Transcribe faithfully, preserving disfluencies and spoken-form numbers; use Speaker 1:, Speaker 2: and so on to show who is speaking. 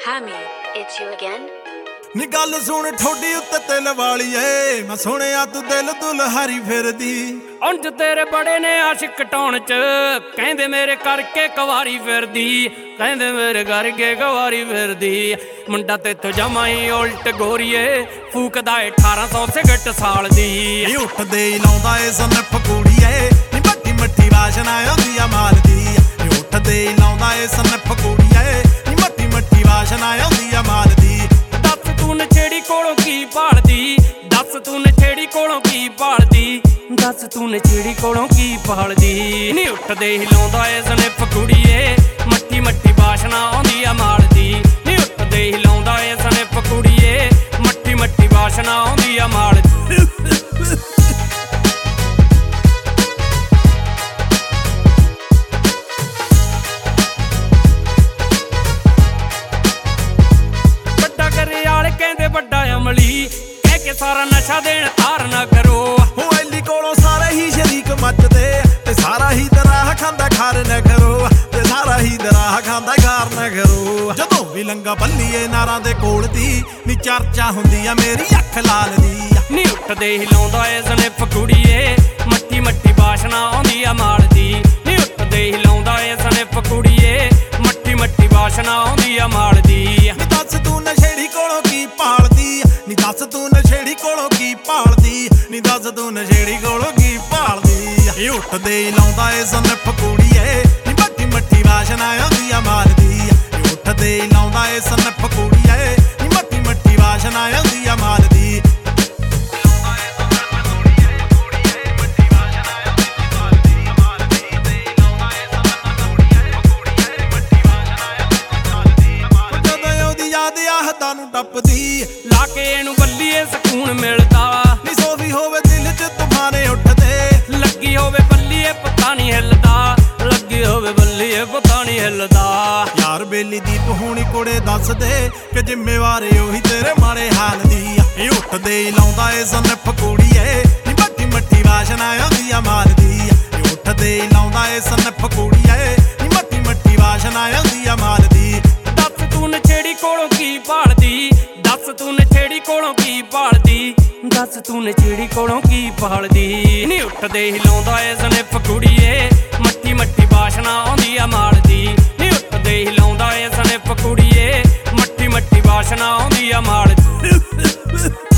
Speaker 1: Hammy, it's you again?
Speaker 2: ਨੀ ਗੱਲ ਸੁਣ ਠੋਡੀ ਉੱਤੇ ਤਿਲ ਵਾਲੀਏ ਮੈਂ ਸੁਣਿਆ ਤੂੰ ਦਿਲ ਦੁਲਹਾਰੀ ਫਿਰਦੀ
Speaker 3: ਉਂਝ ਤੇਰੇ ਬੜੇ ਨੇ ਆਸ਼ਿਕ ਟਾਉਣ ਚ ਕਹਿੰਦੇ ਮੇਰੇ ਕਰਕੇ ਕਵਾਰੀ ਫਿਰਦੀ ਕਹਿੰਦੇ ਮੇਰੇ ਕਰਕੇ ਕਵਾਰੀ ਫਿਰਦੀ ਮੁੰਡਾ ਤੇਥੋਂ ਜਮਾ ਹੀ ਉਲਟ ਗੋਰੀਏ ਫੂਕਦਾ ਏ ਅਠਾਰਾਂ ਸੌ ਸਿਗਰਟ ਸਾਲ ਦੀ
Speaker 2: ਨੀ ਉੱਠਦੇ ਹੀ ਲਾਉਂਦਾ ਏ ਸਨਫ ਕੁੜੀਏ ਨੀ ਮੱਠੀ ਮੱਠੀ ਵਾਸ਼ਨਾ ਆਉਂਦੀ ਆ ਮਾਲ ਦੀ ਨੀ ਉੱਠਦੇ ਹੀ ਲਾਉਂਦਾ ਏ ਸਨਫ ਕੁੜੀਏ ਨੀ ਮੱਠੀ ਮੱਠੀ ਵਾਸ਼ਨਾ ਆਉਂਦੀ ਆ ਮਾਲ ਦੀ
Speaker 3: ਤੂੰ ਨਛੇੜੀ ਕੋਲੋਂ ਕੀ ਭਾਲਦੀ ਦੱਸ ਤੂੰ ਨਛੇੜੀ ਕੋਲੋਂ ਕੀ ਭਾਲਦੀ ਦੱਸ ਤੂੰ ਨਛੇੜੀ ਕੋਲੋਂ ਕੀ ਭਾਲਦੀ ਨੀ ਉੱਠਦੇ ਹੀ ਲਾਉਂਦਾ ਏ ਸਨਿਫ ਕੁੜੀਏ ਮੱਠੀ ਮੱਠੀ ਵਾਸ਼ਨਾ ਆਉਂਦੀ ਆ ਮਾਲ ਦੀ ਨੀ ਉੱਠਦੇ ਹੀ ਲਾਉਂਦਾ ਏ ਸਨਿਫ ਕੁੜੀਏ ਮੱਠੀ ਮੱਠੀ ਵਾਸ਼ਨਾ ਆਉਂਦੀ ਆ ਮਾਲ ਦੀ ਵੱਡਾ ਅਮਲੀ ਕਹਿ ਕੇ ਸਾਰਾ ਨਸ਼ਾ ਦੇਣ ਤਾਰ ਨਾ ਕਰੋ
Speaker 2: ਹੋ ਐਲੀ ਕੋਲੋਂ ਸਾਰੇ ਹੀ ਸ਼ਰੀਕ ਮੱਚਦੇ ਤੇ ਸਾਰਾ ਹੀ ਦਰਾਹ ਖਾਂਦਾ ਖਾਰ ਨਾ ਕਰੋ ਤੇ ਸਾਰਾ ਹੀ ਦਰਾਹ ਖਾਂਦਾ ਖਾਰ ਨਾ ਕਰੋ ਜਦੋਂ ਵੀ ਲੰਗਾ ਬੱਲੀਏ ਨਾਰਾਂ ਦੇ ਕੋਲ ਦੀ ਨੀ ਚਰਚਾ ਹੁੰਦੀ ਆ ਮੇਰੀ ਅੱਖ ਲਾਲ ਦੀ
Speaker 3: ਨੀ ਉੱਠਦੇ ਹੀ ਲਾਉਂਦਾ ਏ ਸਨਿਫ ਕੁੜੀਏ ਮੱਠੀ ਮੱਠੀ ਵਾਸ਼ਨਾ ਆਉਂਦੀ ਆ ਮਾਲ ਦੀ ਨੀ ਉੱਠਦੇ ਹੀ ਲਾਉਂਦਾ ਏ ਸਨਿਫ ਕੁੜੀਏ ਮੱਠੀ ਮੱਠੀ ਵਾਸ਼ਨਾ ਆਉਂਦੀ ਆ ਮਾਲ ਦੀ
Speaker 2: ਨੀ ਦੱਸ ਤੂੰ ਨਸ਼ੇੜੀ ਕੋਲੋਂ ਕੀ ਭਾਲਦੀ ਨੀ ਦੱਸ ਤੂੰ ਨਸ਼ੇੜੀ ਕੋਲੋਂ ਕੀ ਭਾਲਦੀ ਨੀ ਦੱਸ ਤੂੰ ਨਸ਼ੇੜੀ ਕੋਲੋਂ ਕੀ ਭਾਲਦੀ ਇਹ ਉੱਠਦੇ ਹੀ ਲਾਉਂਦਾ ਏ ਸਨਫ ਕੁੜੀਏ ਨੀ ਮੱਠੀ ਮੱਠੀ ਵਾਸ਼ਨਾ ਆਉਂਦੀ ਆ ਮਾਲ ਦੀ ਇਹ ਉੱਠਦੇ ਹੀ ਲਾਉਂਦਾ ਏ ਸਨਫ ਕੁੜੀਏ ਨੀ ਮੱਠੀ ਮੱਠੀ ਵਾਸ਼ਨਾ ਆਉਂਦੀ ਆ ਮਾਲ ਦੀ ਨੂੰ ਟੱਪਦੀ
Speaker 3: ਲਾ ਕੇ ਇਹਨੂੰ ਬੱਲੀਏ ਸਕੂਨ ਮਿਲਦਾ
Speaker 2: ਨੀ ਸੋਫੀ ਹੋਵੇ ਦਿਲ ਚ ਤੂਫਾਨੇ ਉੱਠਦੇ
Speaker 3: ਲੱਗੀ ਹੋਵੇ ਬੱਲੀਏ ਪਤਾ ਨਹੀਂ ਹਿੱਲਦਾ ਲੱਗੀ ਹੋਵੇ ਬੱਲੀਏ ਪਤਾ ਨਹੀਂ ਹਿੱਲਦਾ
Speaker 2: ਯਾਰ ਬੇਲੀ ਦੀਪ ਹੋਣੀ ਕੋੜੇ ਦੱਸ ਦੇ ਕਿ ਜ਼ਿੰਮੇਵਾਰੀ ਉਹੀ ਤੇਰੇ ਮਾੜੇ ਹਾਲ ਦੀ ਇਹ ਉੱਠਦੇ ਹੀ ਲਾਉਂਦਾ ਏ ਸਨਫ ਕੁੜੀਏ ਨੀ ਮੱਠੀ ਮੱਠੀ ਵਾਸ਼ਨਾ ਆਉਂਦੀ ਆ ਮਾਲ ਦੀ ਇਹ ਉੱਠਦੇ ਹੀ ਲਾਉਂਦਾ ਏ ਸਨਫ ਕੁੜੀਏ ਨੀ ਮੱਠੀ ਮੱਠੀ ਵਾਸ਼ਨਾ ਆਉਂਦੀ ਆ ਮਾਲ ਦੀ
Speaker 3: ਦੱਸ ਤੂੰ ਨਛੇੜੀ ਕੋਲੋਂ ਕੀ ਭਾਲਦੀ ਦੱਸ ਤੂੰ ਨਛੇੜੀ ਕੋਲੋਂ ਕੀ ਭਾਲਦੀ ਦੱਸ ਤੂੰ ਨਛੇੜੀ ਕੋਲੋਂ ਕੀ ਭਾਲਦੀ ਨੀ ਉੱਠਦੇ ਹੀ ਲਾਉਂਦਾ ਏ ਸਨਿਫ ਕੁੜੀਏ ਮੱਠੀ ਮੱਠੀ ਵਾਸ਼ਨਾ ਆਉਂਦੀ ਆ ਮਾਲ ਦੀ ਨੀ ਉੱਠਦੇ ਹੀ ਲਾਉਂਦਾ ਏ ਸਨਿਫ ਕੁੜੀਏ ਮੱਠੀ ਮੱਠੀ ਵਾਸ਼ਨਾ ਆਉਂਦੀ ਆ ਮਾਲ ਦੀ